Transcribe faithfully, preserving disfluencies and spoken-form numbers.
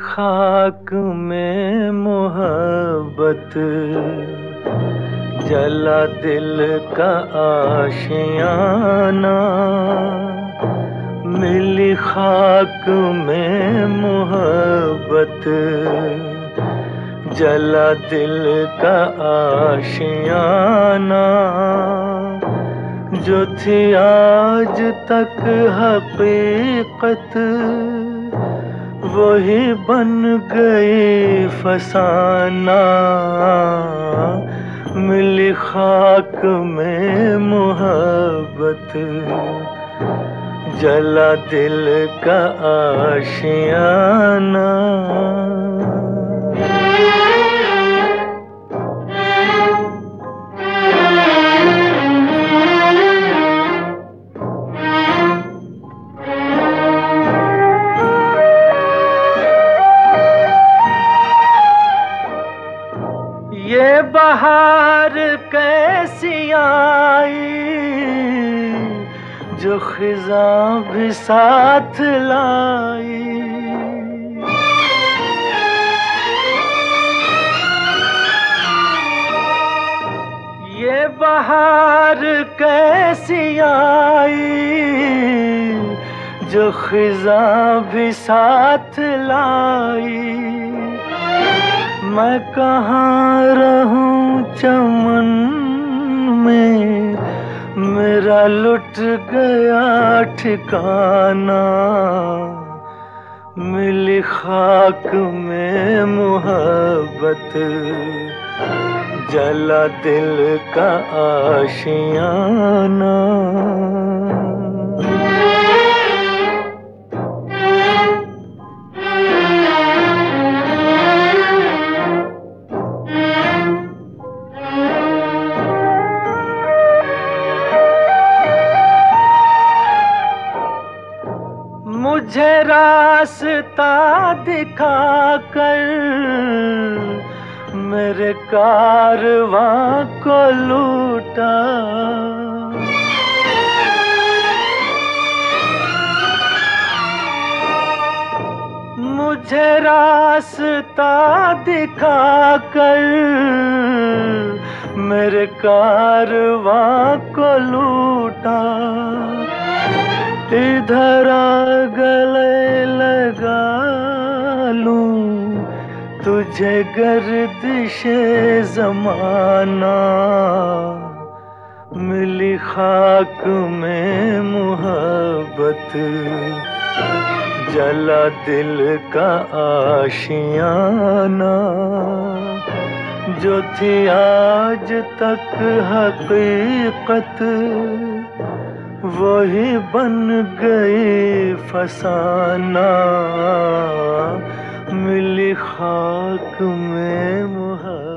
खाक में मोहब्बत, जला दिल का आशियाना। मिली खाक में मोहब्बत, जला दिल का आशियाना। जो थी आज तक हकीकत, वही बन गई फसाना। मिली खाक में मोहब्बत, जला दिल का आशियाना। ये बहार कैसी आई, जो खिज़ां भी साथ लाई। ये बहार कैसी आई, जो खिज़ां भी साथ लाई। मैं कहाँ रहूं चमन में, मेरा लुट गया ठिकाना। मिली खाक में मोहब्बत, जला दिल का आशियाना। मुझे रास्ता दिखाकर मेरे कारवां को लूटा। मुझे रास्ता दिखाकर मेरे कारवां को लूटा। इधर आ गले लगा लूं तुझे गर्दिशे ज़माना। मिली खाक में मोहब्बत, जला दिल का आशियाना। जो थी आज तक हकीकत, वही बन गई फसाना। मिली खाक में मोहब्बत।